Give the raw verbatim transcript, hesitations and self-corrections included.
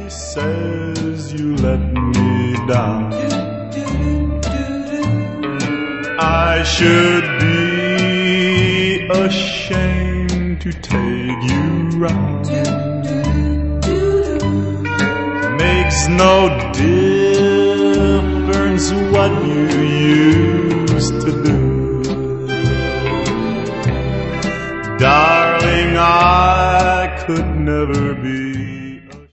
says you let me down. I should be ashamed to take you round. Makes no difference what you used to do. Darling, I could never be